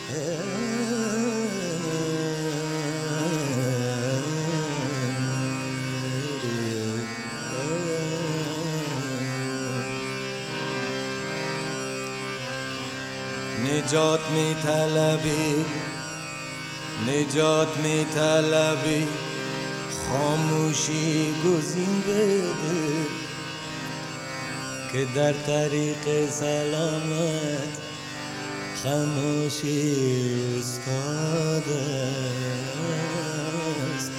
نجات می طلبی، نجات می طلبی، خاموشی گزین بده که در طریق سلامت خاموشی استاد است.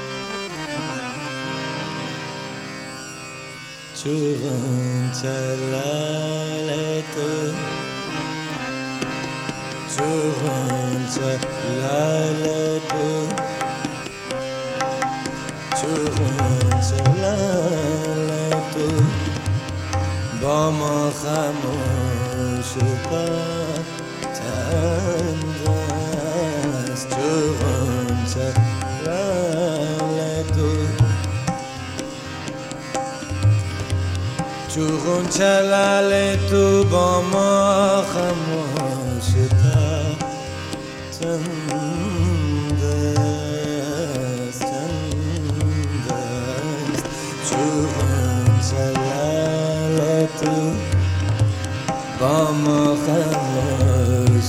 چون چلالت چون چلالت چون چلالت با ما خاموش تند است. چون چلالت چون چلالت با ما خاموش تند است. چون چلالت با ما خاموش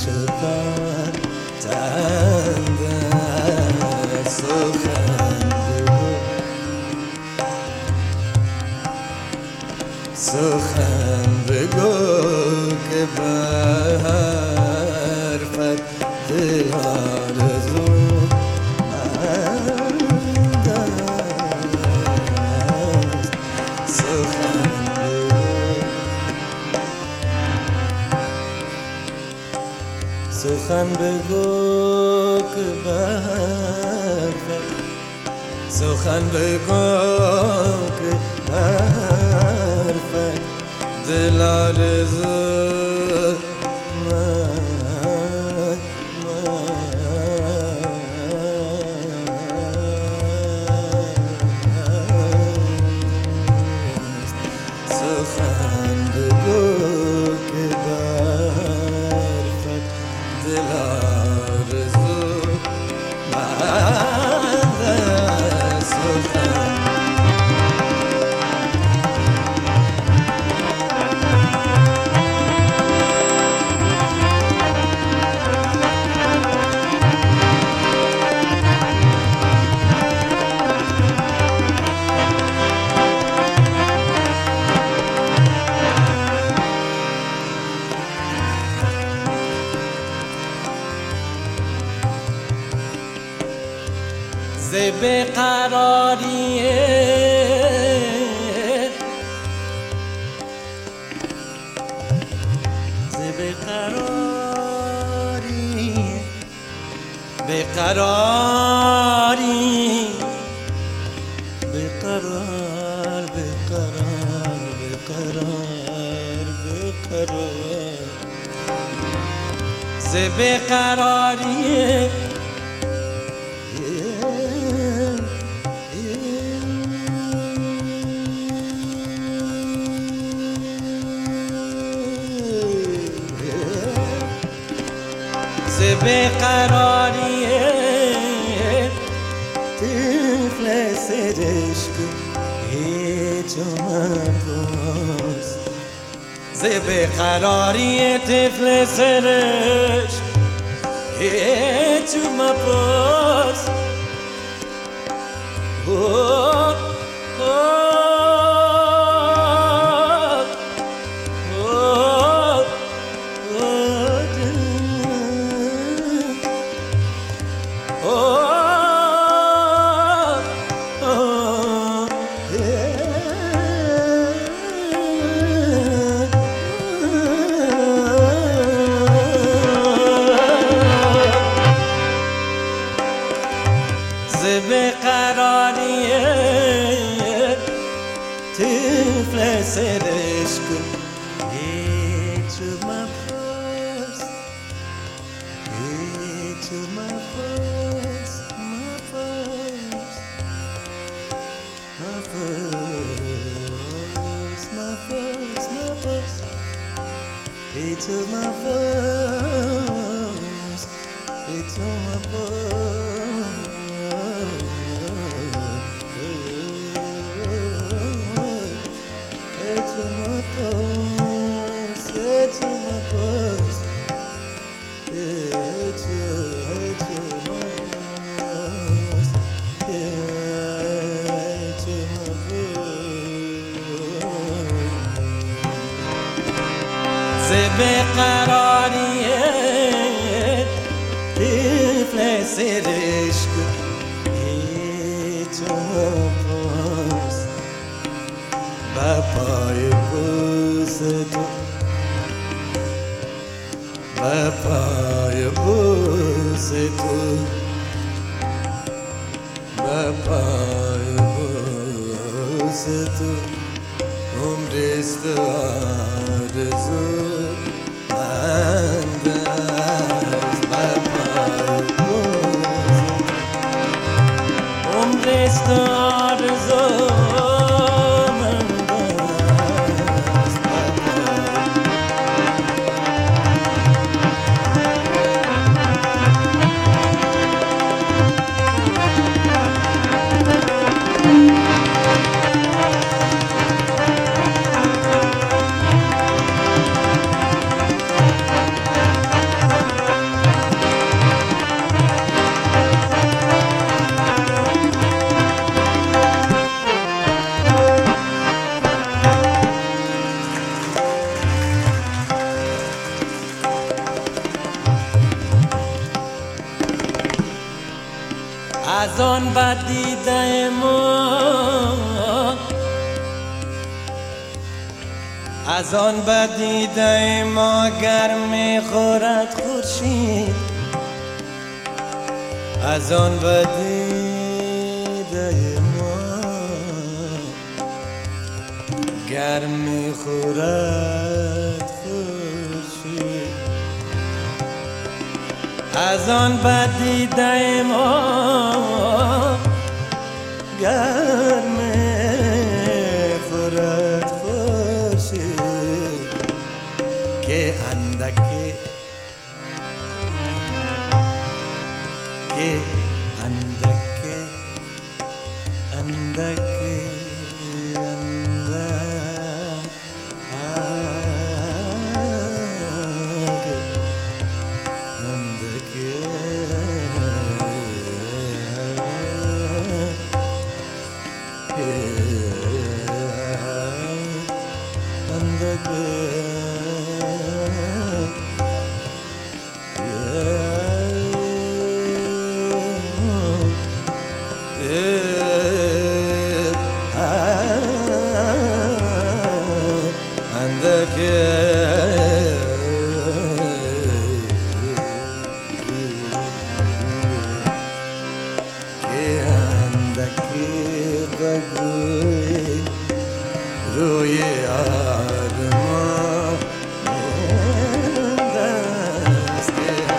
تند است. سخن بگو که به حرفت دل آرزو مند است. سخن بگو که به حرفت، سخن بگو که به حرفت دل آرزو سخن بگو که به حرفت دل آرزو مند است. ز بیقراریه ز بیقراری بیقراری بیقرار بیقرار بیقرار بیقرار ز بیقراریه بیقراریه طفل سرشک هیچ مپرس. ز بیقراریه طفل سرشک هیچ مپرس. بیقراریه طفل سرشک هیچ مپرس هیچ مپرس مپرس مپرس مپرس مپرس هیچ مپرس to my boss, hey to my boss, hey to my boss, hey to my boss, hey to my boss. زه beqarariye طفل سرشک ای تو باز به پای بوس تو به پای بوس تو به پای بوس تو عمرست آرزو من دست به پای عمرست آرزو من دست از آن بد دیده ما از آن بد دیده ما گرم خورد خورشید از آن بد دیده ما گرم خورد خورشید از آن بد دیده ما گرم خورد خورشید که اندکی که اندکی اندکی روی آرمان دست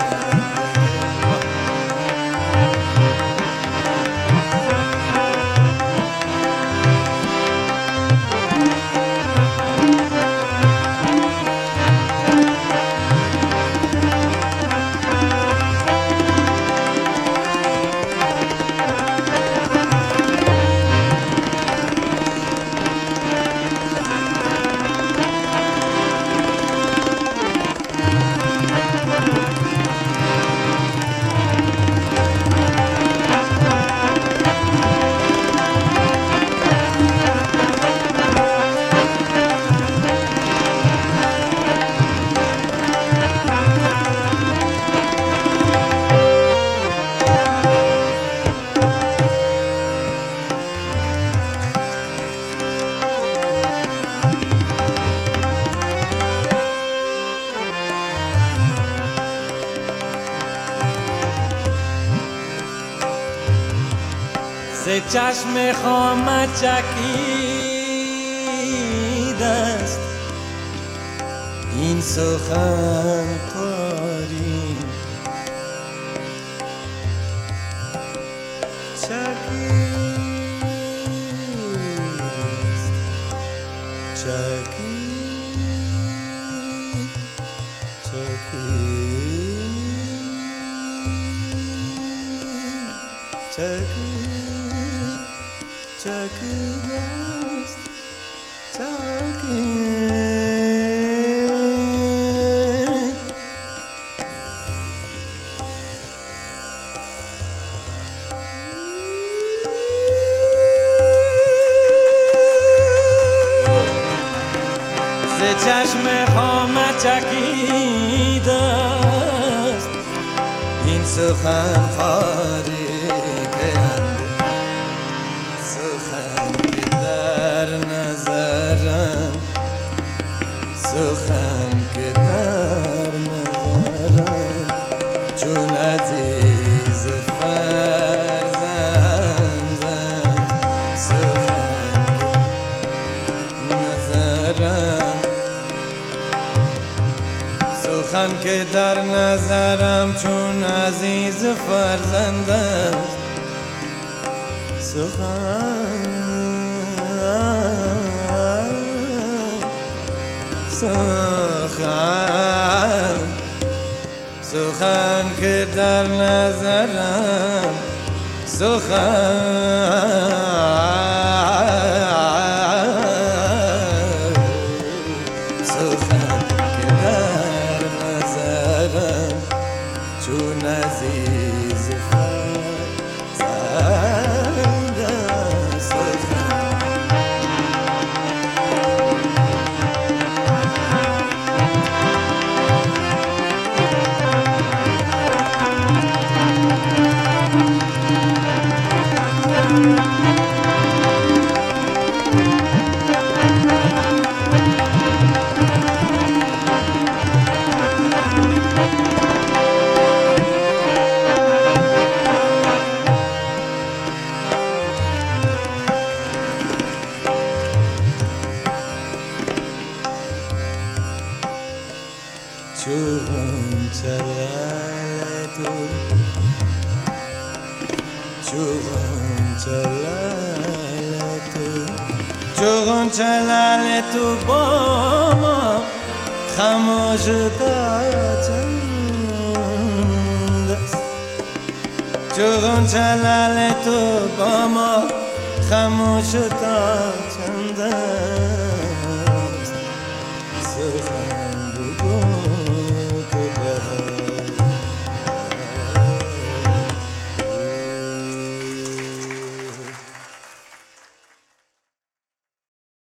ز چشم خامت چکیده است این سخن کاری چکیست است چاکی ز چشم خامت چکیده است این سخن خاری که سخن که در نظرم سخن که در نظرم چون عزیز فرزندم سخن که نظرم سخن که در نظرم چون عزیز فرزندم سخن که در نظرم سخن که در نظرم چون عزیز چون چلال تو با ما خاموش تا چند است چون چلال تو با ما خاموش تا چند است